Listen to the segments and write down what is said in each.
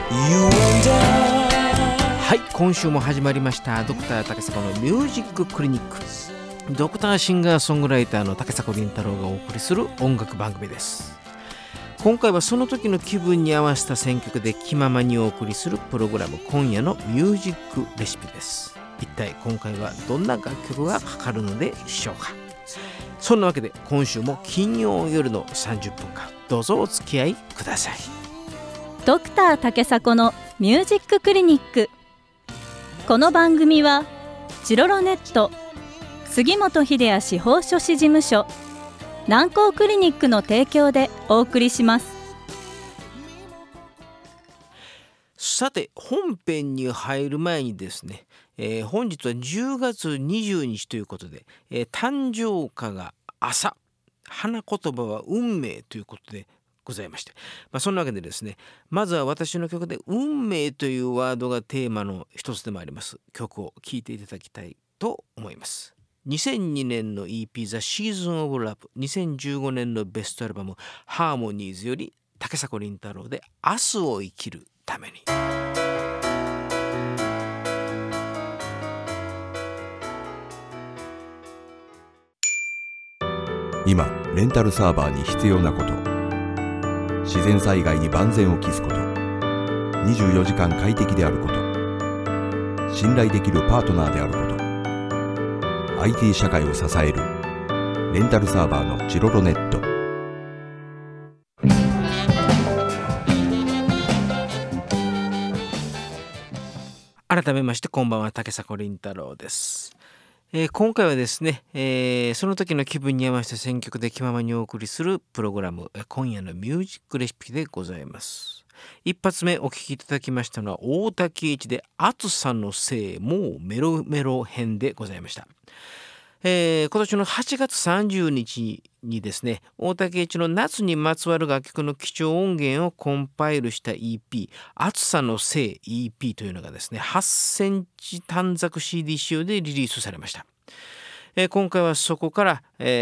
はい、今週も始まりましたドクター竹迫のミュージッククリニック。ドクターシンガーソングライターの竹迫倫太郎がお送りする音楽番組です。今回はその時の気分に合わせた選曲で気ままにお送りするプログラム、今夜のミュージックレシピです。一体今回はどんな楽曲がかかるのでしょうか。そんなわけで今週も金曜夜の30分間どうぞお付き合いください。 ドクター竹迫のミュージッククリニック。この番組はチロロネット、杉本秀哉司法書士事務所、南光クリニックの提供でお送りします。 さて本編に入る前にですね、本日は10月20日ということで、誕生花が朝、花言葉は運命ということでございまして、そんなわけでですね、まずは私の曲で運命というワードがテーマの一つでもあります曲を聴いていただきたいと思います。2002年の EP The Season of Love、 2015年のベストアルバム Harmonies より竹迫倫太郎で明日を生きるために。 今レンタルサーバーに必要なこと、自然災害に万全を期すこと、24時間快適であること、信頼できるパートナーであること、IT 社会を支えるレンタルサーバーのチロロネット。 改めましてこんばんは、竹迫倫太郎です。今回はですね、その時の気分に合わせて選曲で気ままにお送りするプログラム、今夜のミュージックレシピでございます。一発目お聴きいただきましたのは大滝一で暑さのせいもうメロメロ編でございました。今年の8月30日にですね、大竹一の夏にまつわる楽曲の貴重音源をコンパイルした EP 暑さのせい EP というのがですね、8センチ短冊 CD 仕様でリリースされました。今回はそこから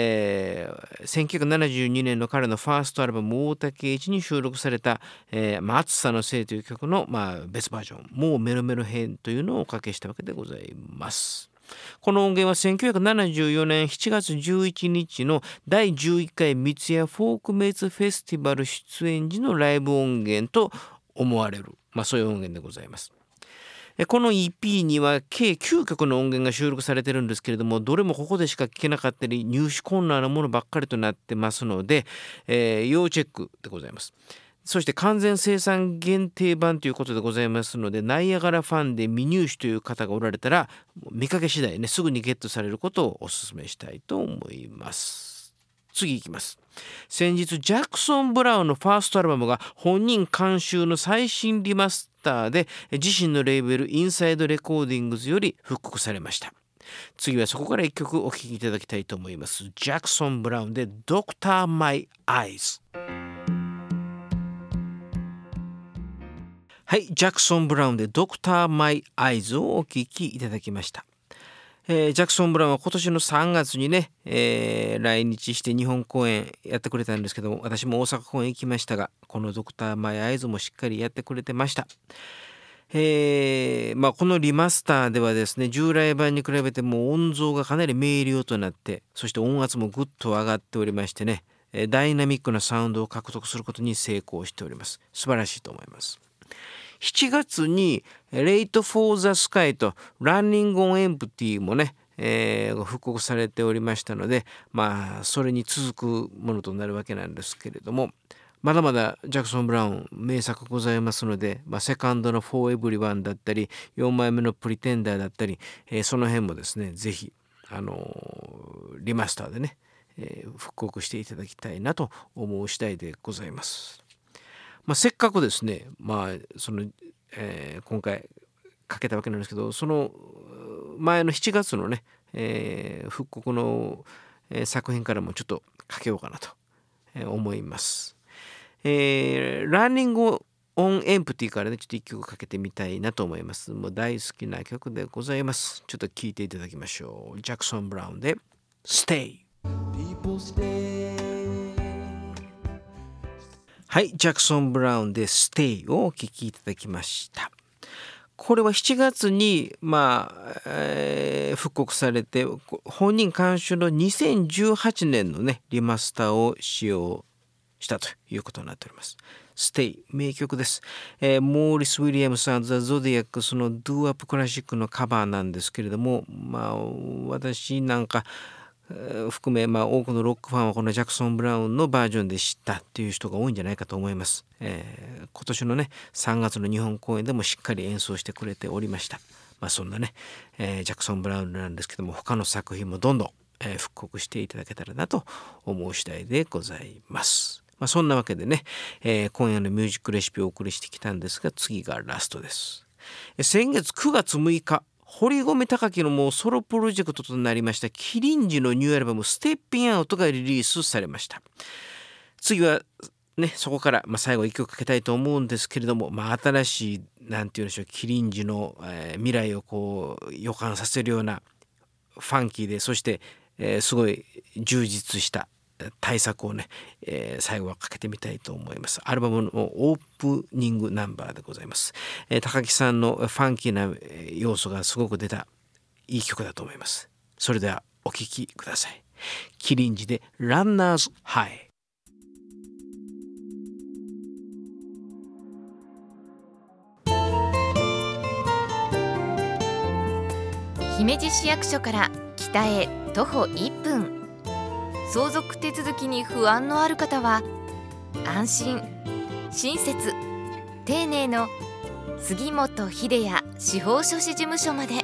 、1972年の彼のファーストアルバム大竹一に収録された、暑さのせいという曲の、別バージョンもうメロメロ編というのをおかけしたわけでございます。この音源は1974年7月11日の第11回三ツ矢フォークメイツフェスティバル出演時のライブ音源と思われる、そういう音源でございます。この EP には計9曲の音源が収録されているんですけれども、どれもここでしか聴けなかったり入手困難なものばっかりとなってますので、要チェックでございます。そして完全生産限定版ということでございますので、ナイアガラファンで未入手という方がおられたら見かけ次第ね、すぐにゲットされることをお勧めしたいと思います。次いきます。先日ジャクソン・ブラウンのファーストアルバムが本人監修の最新リマスターで自身のレーベルインサイドレコーディングズより復刻されました。次はそこから一曲お聴きいただきたいと思います。ジャクソン・ブラウンで Dr. My Eyes。はい、ジャクソン・ブラウンで Dr. My Eyes をお聴きいただきました。ジャクソン・ブラウンは今年の3月にね、来日して日本公演やってくれたんですけども、私も大阪公演行きましたが、この Dr. My Eyes もしっかりやってくれてました。このリマスターではですね、従来版に比べても音像がかなり明瞭となって、そして音圧もぐっと上がっておりましてね、ダイナミックなサウンドを獲得することに成功しております。素晴らしいと思います。7月に Late for the Sky と Running on Empty もね、復刻されておりましたので、それに続くものとなるわけなんですけれども、まだまだジャクソン・ブラウン名作ございますので、セカンドの For Everyone だったり4枚目の Pretender だったり、その辺もですね、ぜひリマスターでね、復刻していただきたいなと思う次第でございます。せっかくですね、今回かけたわけなんですけど、その前の7月のね、復刻の、作品からもちょっとかけようかなと思います。ランニングオンエンプティからね、ちょっと一曲かけてみたいなと思います。もう大好きな曲でございます。ちょっと聴いていただきましょう。ジャクソン・ブラウンで Stay。 はい、ジャクソン・ブラウンで Stay をお聴きいただきました。これは7月に、復刻されて本人監修の2018年のねリマスターを使用したということになっております。Stay 名曲です。モーリス・ウィリアムス&ザ・ゾディアックスのドゥアップクラシックのカバーなんですけれども、私なんか含め、多くのロックファンはこのジャクソン・ブラウンのバージョンで知ったっていう人が多いんじゃないかと思います。今年のね3月の日本公演でもしっかり演奏してくれておりました。そんなね、ジャクソン・ブラウンなんですけども、他の作品もどんどん、復刻していただけたらなと思う次第でございます。そんなわけでね、今夜のミュージックレシピをお送りしてきたんですが、次がラストです。先月9月6日堀米貴樹のもうソロプロジェクトとなりましたキリンジのニューアルバムステッピンアウトがリリースされました。次はねそこから最後1曲かけたいと思うんですけれども、新しいなんていうんでしょう、キリンジの、未来をこう予感させるようなファンキーで、そして、すごい充実した大作をね、最後はかけてみたいと思います。アルバムのオープニングナンバーでございます。高木さんのファンキーな要素がすごく出たいい曲だと思います。それではお聴きください。キリンジでランナーズハイ。 姫路市役所から北へ徒歩1分。相続手続きに不安のある方は安心、親切、丁寧の杉本秀哉司法書士事務所まで。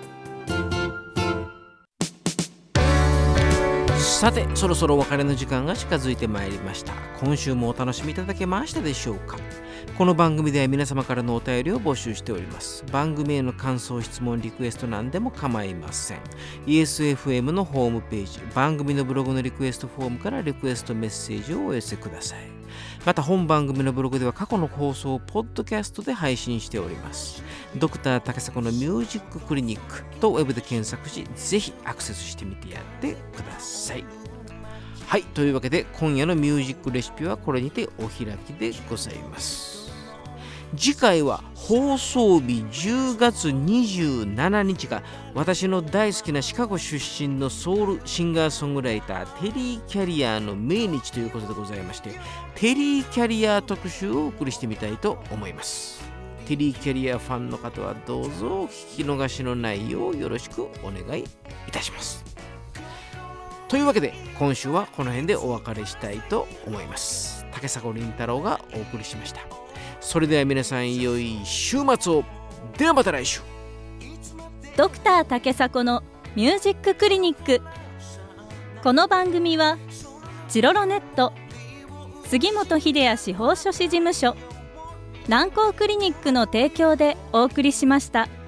さてそろそろお別れの時間が近づいてまいりました。今週もお楽しみいただけましたでしょうか。この番組では皆様からのお便りを募集しております。番組への感想、質問、リクエスト何でも構いません。 ESFM のホームページ、番組のブログのリクエストフォームからリクエストメッセージをお寄せください。また本番組のブログでは過去の放送をポッドキャストで配信しております。ドクター竹迫のミュージッククリニックとウェブで検索し、ぜひアクセスしてみてやってください。はい、というわけで今夜のミュージックレシピはこれにてお開きでございます。次回は放送日10月27日が私の大好きなシカゴ出身のソウルシンガーソングライターテリー・キャリアの命日ということでございまして、テリー・キャリア特集をお送りしてみたいと思います。テリー・キャリアファンの方はどうぞ聞き逃しのないようよろしくお願いいたします。というわけで今週はこの辺でお別れしたいと思います。竹迫倫太郎がお送りしました。それでは皆さん良い週末を。ではまた来週。 ドクター竹迫のミュージッククリニック。この番組はチロロネット、杉本秀哉司法書士事務所、南光クリニックの提供でお送りしました。